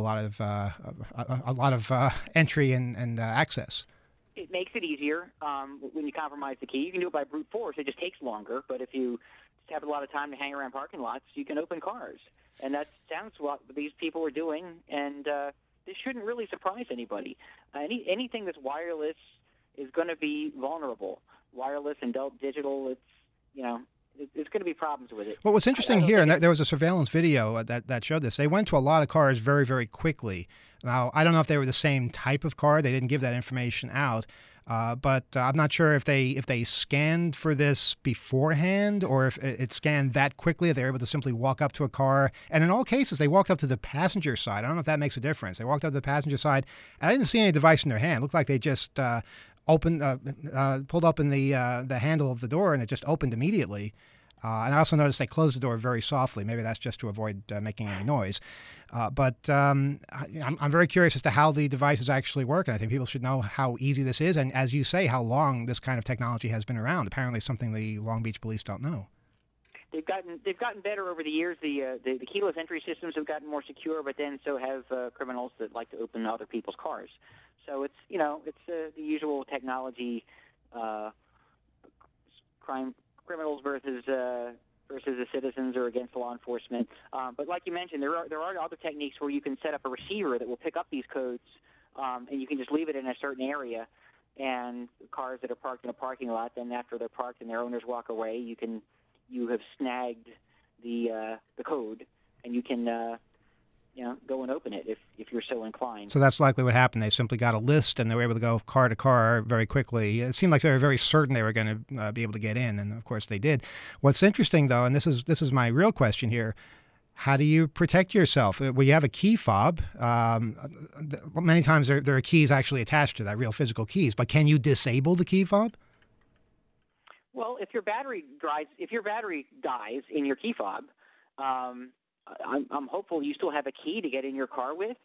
a lot of entry and access. It makes it easier when you compromise the key. You can do it by brute force. It just takes longer. But if you just have a lot of time to hang around parking lots, you can open cars. And that sounds what these people are doing, and this shouldn't really surprise anybody. Anything that's wireless is going to be vulnerable. Wireless and digital, There's going to be problems with it. Well, what's I interesting don't here, think and there was a surveillance video that showed this. They went to a lot of cars very, very quickly. Now, I don't know if they were the same type of car. They didn't give that information out. But I'm not sure if they scanned for this beforehand or if it scanned that quickly. They were able to simply walk up to a car. And in all cases, they walked up to the passenger side. I don't know if that makes a difference. They walked up to the passenger side, and I didn't see any device in their hand. It looked like they just pulled open the handle of the door, and it just opened immediately. And I also noticed they closed the door very softly. Maybe that's just to avoid making any noise. But I'm very curious as to how the devices actually work, and I think people should know how easy this is, and as you say, how long this kind of technology has been around. Apparently, something the Long Beach police don't know. They've gotten better over the years. The keyless entry systems have gotten more secure, but then so have criminals that like to open other people's cars. So it's the usual technology crime. Criminals versus the citizens or against law enforcement. But like you mentioned, there are other techniques where you can set up a receiver that will pick up these codes, and you can just leave it in a certain area. And cars that are parked in a parking lot, then after they're parked and their owners walk away, you have snagged the code, and you can go and open it if you're so inclined. So that's likely what happened. They simply got a list, and they were able to go car to car very quickly. It seemed like they were very certain they were going to be able to get in, and of course they did. What's interesting, though, and this is my real question here, how do you protect yourself? Well, you have a key fob. Many times there are keys actually attached to that, real physical keys, but can you disable the key fob? Well, if your battery dies in your key fob, I'm hopeful you still have a key to get in your car with.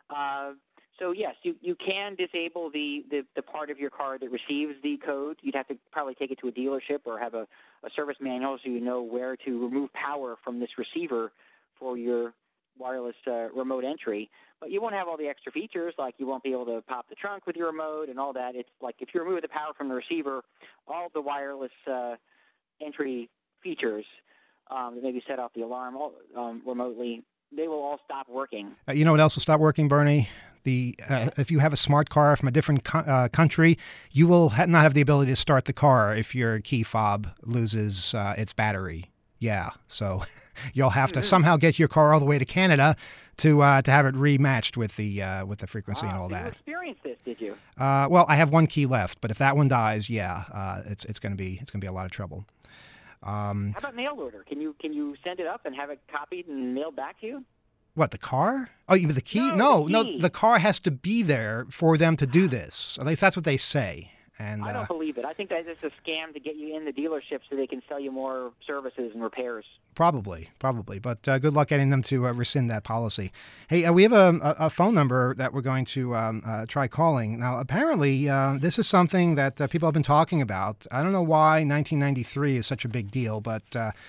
So yes, you can disable the part of your car that receives the code. You'd have to probably take it to a dealership or have a service manual so you know where to remove power from this receiver for your wireless remote entry. But you won't have all the extra features, like you won't be able to pop the trunk with your remote and all that. It's like if you remove the power from the receiver, all the wireless entry features that maybe set off the alarm remotely, they will all stop working. You know what else will stop working, Bernie? If you have a smart car from a different country, you will not have the ability to start the car if your key fob loses its battery. Yeah, so you'll have to somehow get your car all the way to Canada to have it rematched with the frequency and all that. You experienced this, did you? Well, I have one key left, but if that one dies, it's going to be a lot of trouble. How about mail order? Can you send it up and have it copied and mailed back to you? What, the car? Oh, you mean the key? No, the car has to be there for them to do this. At least that's what they say. And I don't believe it. I think that it's a scam to get you in the dealership so they can sell you more services and repairs. Probably. But good luck getting them to rescind that policy. Hey, we have a phone number that we're going to try calling. Now, apparently, this is something that people have been talking about. I don't know why 1993 is such a big deal, but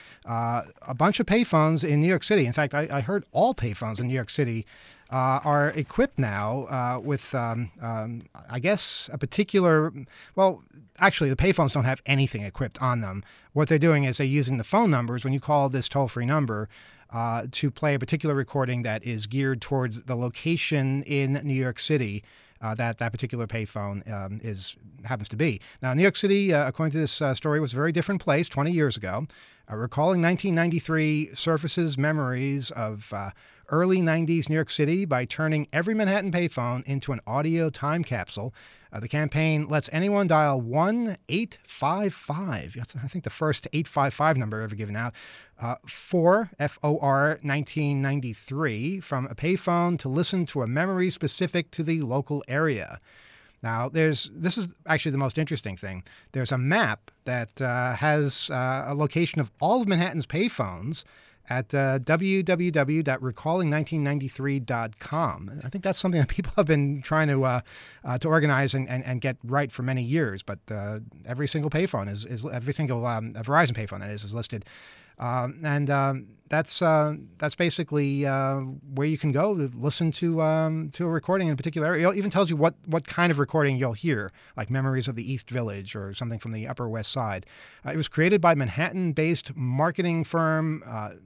a bunch of payphones in New York City, in fact, I heard all payphones in New York City are equipped now with, I guess, a particular, well, actually, the payphones don't have anything equipped on them. What they're doing is they're using the phone numbers when you call this toll-free number to play a particular recording that is geared towards the location in New York City that particular payphone happens to be. Now, New York City, according to this story, was a very different place 20 years ago. Recalling 1993 surfaces memories of early 90s New York City by turning every Manhattan payphone into an audio time capsule. The campaign lets anyone dial 1-855. I think the first 855 number ever given out. For FOR 1993 from a payphone to listen to a memory specific to the local area. Now, this is actually the most interesting thing. There's a map that has a location of all of Manhattan's payphones at www.recalling1993.com. I think that's something that people have been trying to organize and get right for many years. But every single payphone is every single Verizon payphone that is listed, and that's basically where you can go to listen to a recording in a particular area. It even tells you what kind of recording you'll hear, like Memories of the East Village or something from the Upper West Side. It was created by Manhattan-based marketing firm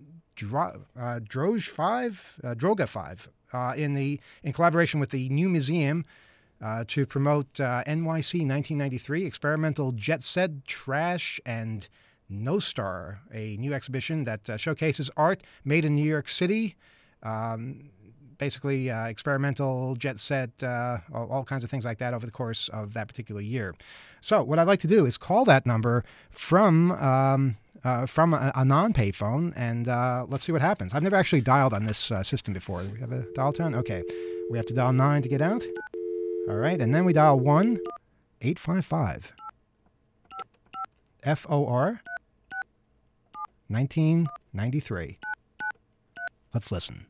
Droga 5 in collaboration with the New Museum to promote NYC 1993 experimental jet set trash and No Star, a new exhibition that showcases art made in New York City. Basically experimental, jet set, all kinds of things like that over the course of that particular year. So what I'd like to do is call that number from a non-pay phone, and let's see what happens. I've never actually dialed on this system before. Do we have a dial tone? Okay. We have to dial 9 to get out. All right, and then we dial 1-855 FOR 1993. Let's listen.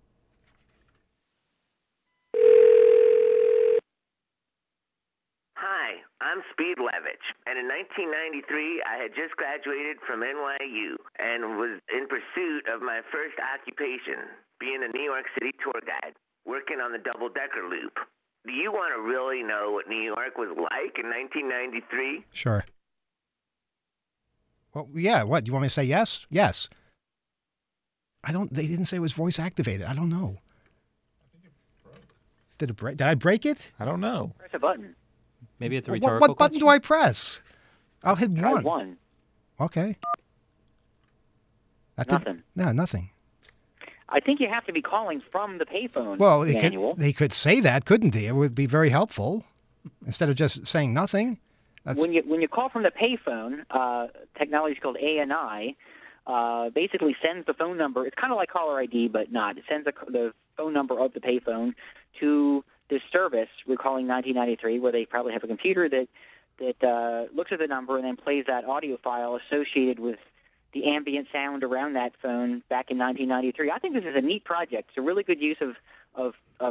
Hi, I'm Speed Levitch, and in 1993, I had just graduated from NYU and was in pursuit of my first occupation, being a New York City tour guide, working on the double-decker loop. Do you want to really know what New York was like in 1993? Sure. Well, yeah, what? You want me to say yes? Yes. They didn't say it was voice activated. I don't know. Did it break? Did I break it? I don't know. Press a button. Maybe it's a What rhetorical button question. do I press? I'll hit Try one. one. Okay. Nothing. No, nothing. I think you have to be calling from the payphone Well, manual. they could say that, couldn't they? It would be very helpful instead of just saying nothing. When you call from the payphone, technology is called ANI. Basically sends the phone number. It's kind of like caller ID, but not. It sends the phone number of the payphone to this service. We're calling 1993, where they probably have a computer that looks at the number and then plays that audio file associated with the ambient sound around that phone back in 1993. I think this is a neat project. It's a really good use of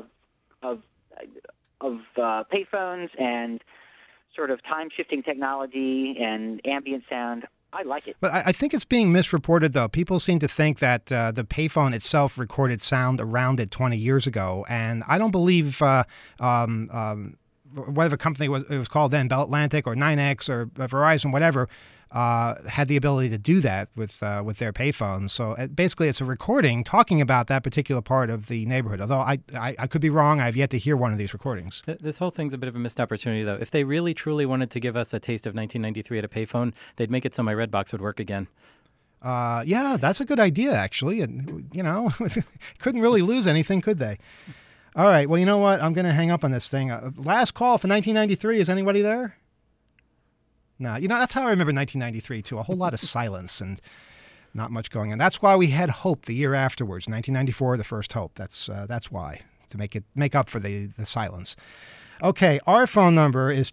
payphones and sort of time-shifting technology and ambient sound. I like it. But I think it's being misreported, though. People seem to think that the payphone itself recorded sound around it 20 years ago, and I don't believe whatever company it was called then, Bell Atlantic or 9X or Verizon, whatever, had the ability to do that with their payphones. So basically, it's a recording talking about that particular part of the neighborhood. Although I could be wrong, I've yet to hear one of these recordings. This whole thing's a bit of a missed opportunity, though. If they really, truly wanted to give us a taste of 1993 at a payphone, they'd make it so my Redbox would work again. Yeah, that's a good idea, actually. And, couldn't really lose anything, could they? All right, well, you know what? I'm going to hang up on this thing. Last call for 1993. Is anybody there? No, that's how I remember 1993, too. A whole lot of silence and not much going on. That's why we had Hope the year afterwards, 1994, the first Hope. That's why, to make up for the silence. Okay, our phone number is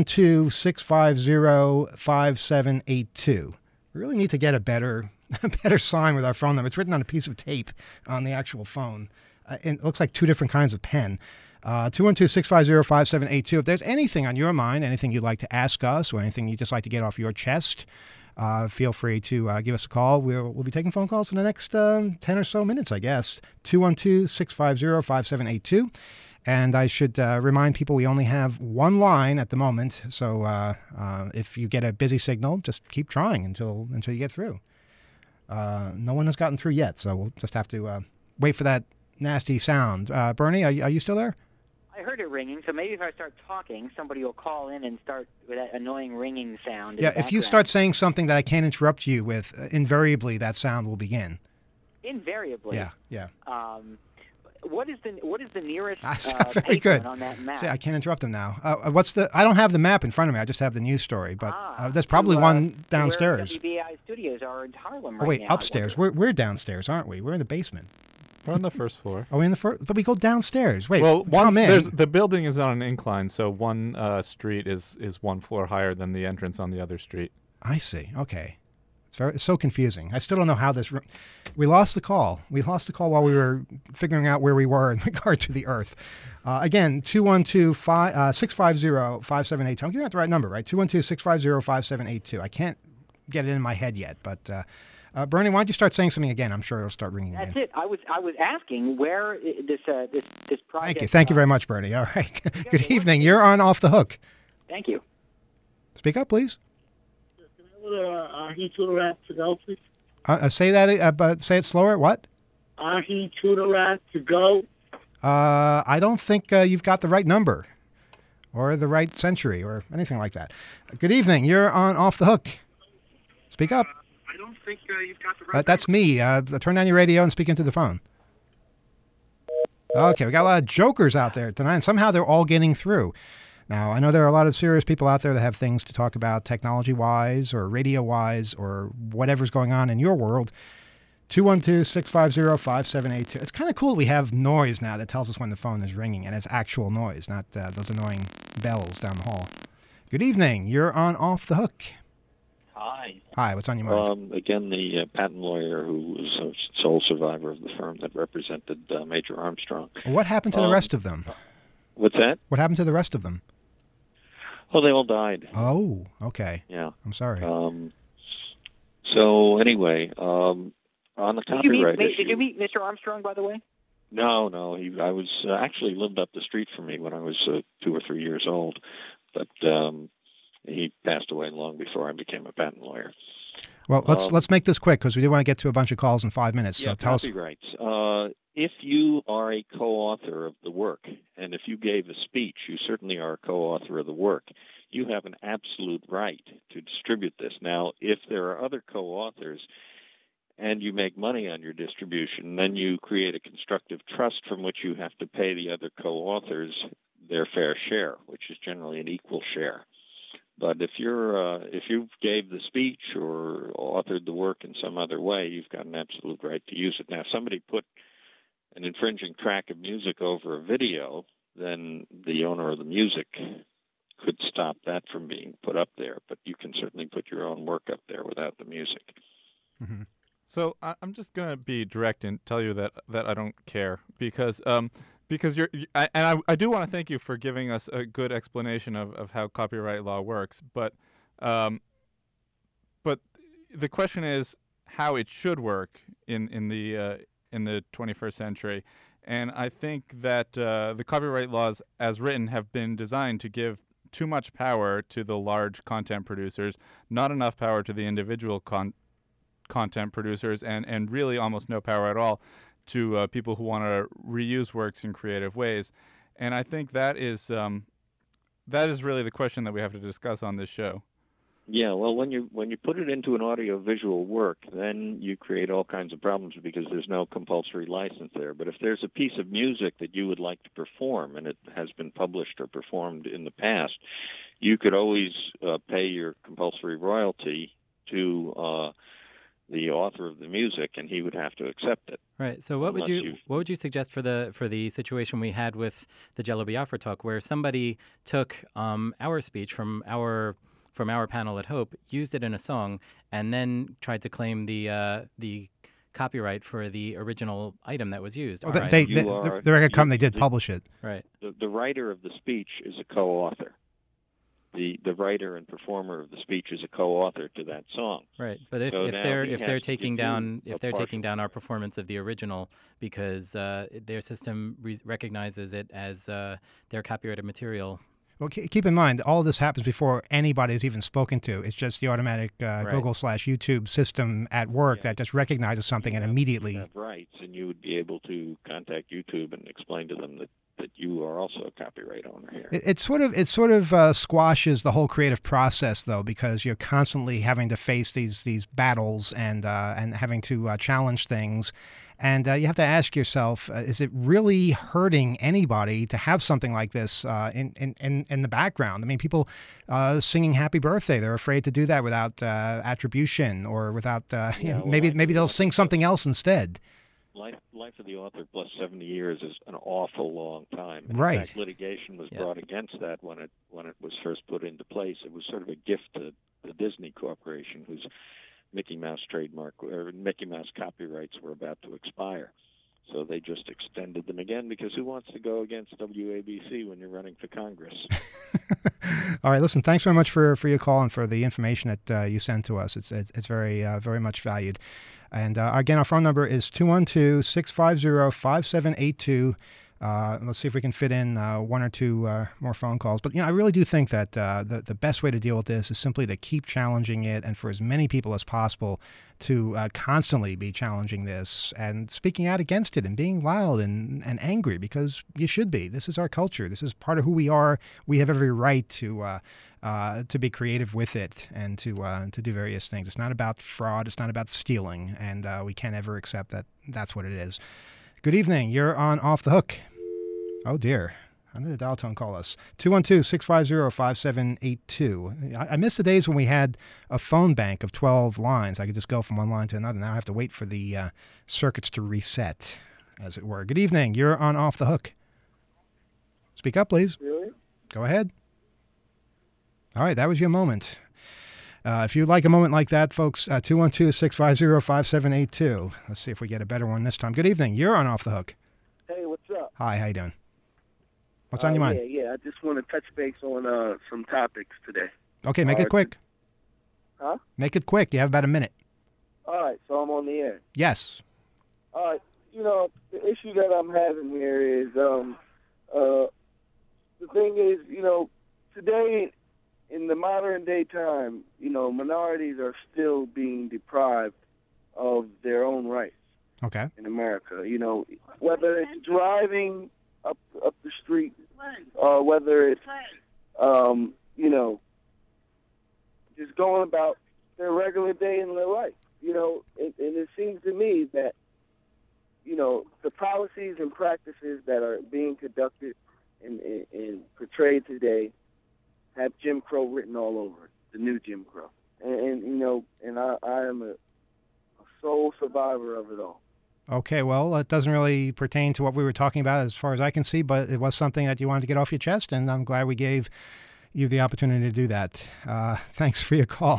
212-650-5782. We really need to get a better sign with our phone number. It's written on a piece of tape on the actual phone. It looks like two different kinds of pen. 212-650-5782. If there's anything on your mind, anything you'd like to ask us, or anything you'd just like to get off your chest, feel free to give us a call. We'll be taking phone calls in the next 10 or so minutes, I guess. 212-650-5782. And I should remind people we only have one line at the moment, so if you get a busy signal, just keep trying until you get through. No one has gotten through yet, so we'll just have to wait for that nasty sound. Bernie, are you still there? I heard it ringing, so maybe if I start talking, somebody will call in and start with that annoying ringing sound. Yeah, if you start saying something that I can't interrupt you with, invariably that sound will begin. Invariably? Yeah. What is the nearest very good. on that map? See, I can't interrupt them now. I don't have the map in front of me. I just have the news story, but there's probably one downstairs. Where WBI studios are in Harlem right now. Wait, upstairs. We're downstairs, aren't we? We're in the basement. We're on the first floor. Are we in the first? But we go downstairs. Wait, well, come in. The building is on an incline, so one street is one floor higher than the entrance on the other street. I see. Okay. It's so confusing. I still don't know how this... We lost the call. We lost the call while we were figuring out where we were in regard to the Earth. Again, 212-650-5782. I'm giving out the right number, right? 212-650-5782. I can't get it in my head yet, but... Bernie, why don't you start saying something again? I'm sure it'll start ringing again. That's it. I was asking where this project... Thank you very much, Bernie. All right. Good evening. You're on Off the Hook. Thank you. Speak up, please. Can I order ahi tuna wrap to go, please? Say that, but say it slower. What? Ahi tuna wrap to go. I don't think you've got the right number or the right century or anything like that. Good evening. You're on Off the Hook. Speak up. I don't think you've got the right That's me. Turn on your radio and speak into the phone. Okay, we got a lot of jokers out there tonight, and somehow they're all getting through. Now, I know there are a lot of serious people out there that have things to talk about technology-wise or radio-wise or whatever's going on in your world. 212-650-5782. It's kind of cool that we have noise now that tells us when the phone is ringing, and it's actual noise, not those annoying bells down the hall. Good evening. You're on Off the Hook. Hi. Hi, what's on your mind? Again, the patent lawyer who was a sole survivor of the firm that represented Major Armstrong. What happened to the rest of them? What's that? What happened to the rest of them? Oh, they all died. Oh, okay. Yeah. I'm sorry. So anyway, on the copyright issue... Did you meet Mr. Armstrong, by the way? No. I was actually lived up the street from me when I was 2 or 3 years old, but he passed away long before I became a patent lawyer. Well, let's make this quick because we do want to get to a bunch of calls in 5 minutes. So yeah, tell us. copyrights. If you are a co-author of the work, and if you gave a speech, you certainly are a co-author of the work. You have an absolute right to distribute this. Now, if there are other co-authors and you make money on your distribution, then you create a constructive trust from which you have to pay the other co-authors their fair share, which is generally an equal share. But if you gave the speech or authored the work in some other way, you've got an absolute right to use it. Now, if somebody put an infringing track of music over a video, then the owner of the music could stop that from being put up there. But you can certainly put your own work up there without the music. Mm-hmm. So I'm just gonna be direct and tell you that I don't care because I do want to thank you for giving us a good explanation of how copyright law works, but the question is how it should work in the 21st century, and I think that the copyright laws as written have been designed to give too much power to the large content producers, not enough power to the individual content producers, and really almost no power at all to people who want to reuse works in creative ways. And I think that is really the question that we have to discuss on this show. Yeah, well, when you put it into an audio-visual work, then you create all kinds of problems because there's no compulsory license there. But if there's a piece of music that you would like to perform and it has been published or performed in the past, you could always pay your compulsory royalty to the author of the music, and he would have to accept it. Right. So what would you suggest for the situation we had with the Jello Biafra talk, where somebody took our speech from our panel at Hope, used it in a song, and then tried to claim the copyright for the original item that was used? Well, the record company did publish it. Right. The writer of the speech is a co-author. The writer and performer of the speech is a co-author to that song. Right, but if they're taking down our performance of the original because their system recognizes it as their copyrighted material. Well, keep in mind, all of this happens before anybody is even spoken to. It's just the automatic Google/YouTube system at work that just recognizes something and immediately. You have rights, and you would be able to contact YouTube and explain to them that you are also a copyright owner here. It sort of squashes the whole creative process, though, because you're constantly having to face these battles and having to challenge things. And you have to ask yourself, is it really hurting anybody to have something like this in the background? I mean, people singing Happy Birthday, they're afraid to do that without attribution or without, maybe they'll sing something else instead. Life of the author plus 70 years is an awful long time. Right. In fact, litigation was brought against that when it was first put into place. It was sort of a gift to the Disney Corporation, whose Mickey Mouse trademark or Mickey Mouse copyrights were about to expire. So they just extended them again because who wants to go against WABC when you're running for Congress? All right, listen, thanks very much for your call and for the information that you sent to us. It's very, very much valued. And again, our phone number is 212-650-5782. Let's see if we can fit in one or two more phone calls. But, I really do think that the best way to deal with this is simply to keep challenging it, and for as many people as possible to constantly be challenging this and speaking out against it and being loud and angry, because you should be. This is our culture. This is part of who we are. We have every right to be creative with it and to do various things. It's not about fraud. It's not about stealing, and we can't ever accept that that's what it is. Good evening. You're on Off the Hook. Oh, dear. How did the dial tone call us? 212-650-5782. I miss the days when we had a phone bank of 12 lines. I could just go from one line to another. Now I have to wait for the circuits to reset, as it were. Good evening. You're on Off the Hook. Speak up, please. Really? Go ahead. All right, that was your moment. If you'd like a moment like that, folks, 212-650-5782. Let's see if we get a better one this time. Good evening. You're on Off the Hook. Hey, what's up? Hi, how you doing? What's on your mind? Yeah. I just want to touch base on some topics today. Okay, make it quick. Huh? Make it quick. You have about a minute. All right, so I'm on the air. Yes. All right, the issue that I'm having here is the thing is, today in the modern day time, minorities are still being deprived of their own rights. Okay. In America, whether it's driving up the street, or whether it's just going about their regular day in their life. And it seems to me that the policies and practices that are being conducted and portrayed today have Jim Crow written all over it, the new Jim Crow, and I am a sole survivor of it all. Okay, well, it doesn't really pertain to what we were talking about as far as I can see, but it was something that you wanted to get off your chest, and I'm glad we gave you the opportunity to do that. Thanks for your call.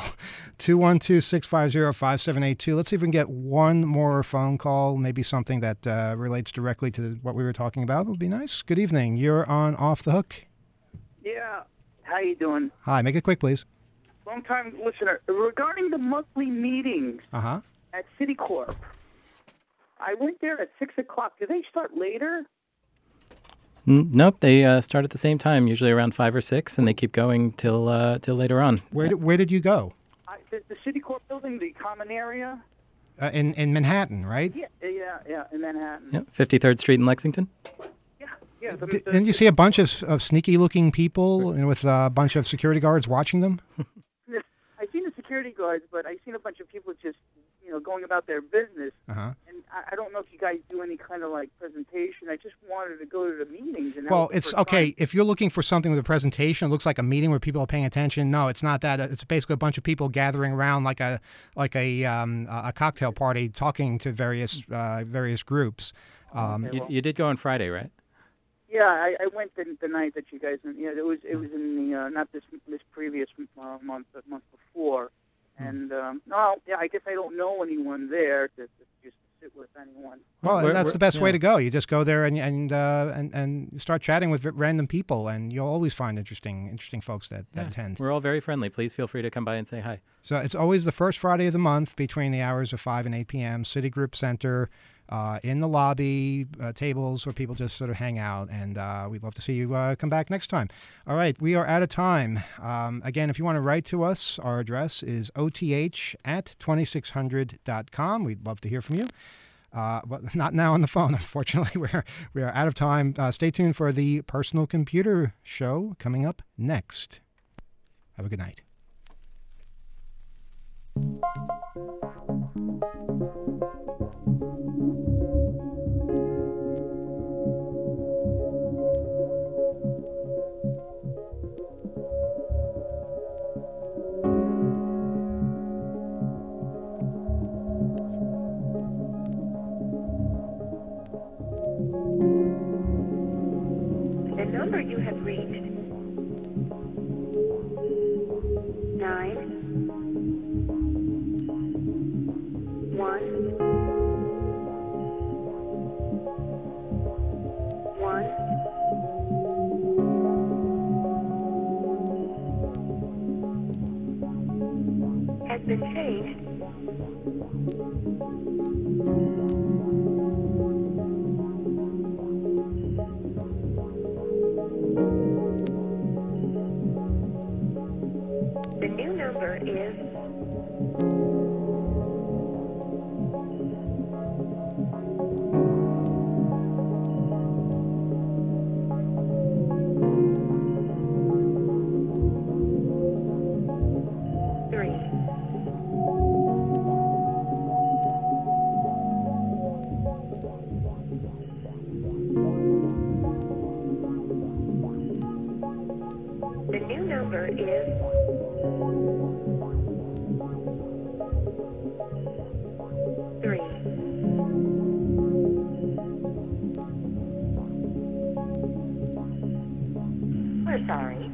212-650-5782. Let's see if we can get one more phone call, maybe something that relates directly to what we were talking about. It would be nice. Good evening. You're on Off the Hook. Yeah. How you doing? Hi. Make it quick, please. Long-time listener. Regarding the monthly meetings at Citicorp, I went there at 6 o'clock. Do they start later? Nope, they start at the same time, usually around 5 or 6, and they keep going till later on. Where did you go? The Citicorp building, the common area. In Manhattan, right? Yeah, in Manhattan. Yep, 53rd Street in Lexington. Yeah. Didn't you see a bunch of sneaky-looking people with a bunch of security guards watching them? I've seen the security guards, but I've seen a bunch of people just, going about their business. And I don't know if you guys do any kind of presentation. I just wanted to go to the meetings. And well, it's okay if you're looking for something with a presentation. It looks like a meeting where people are paying attention. No, it's not that. It's basically a bunch of people gathering around like a cocktail party, talking to various groups. You did go on Friday, right? Yeah, I went the night that you guys. Yeah, it was in the not this previous month, the month before. And I guess I don't know anyone there to just sit with anyone. Well, that's the best way to go. You just go there and start chatting with random people, and you'll always find interesting folks that attend. We're all very friendly. Please feel free to come by and say hi. So it's always the first Friday of the month between the hours of 5 and 8 p.m. Citigroup Center. In the lobby, tables where people just sort of hang out, and we'd love to see you come back next time. All right, we are out of time. Again, if you want to write to us, our address is oth@2600.com. We'd love to hear from you. But not now on the phone, unfortunately. We are out of time. Stay tuned for the Personal Computer Show coming up next. Have a good night. The number you have reached 9 1 1 has been changed. new number is 3. We're sorry.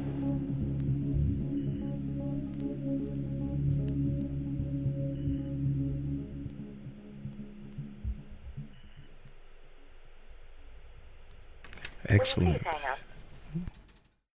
Excellent. Please hang up.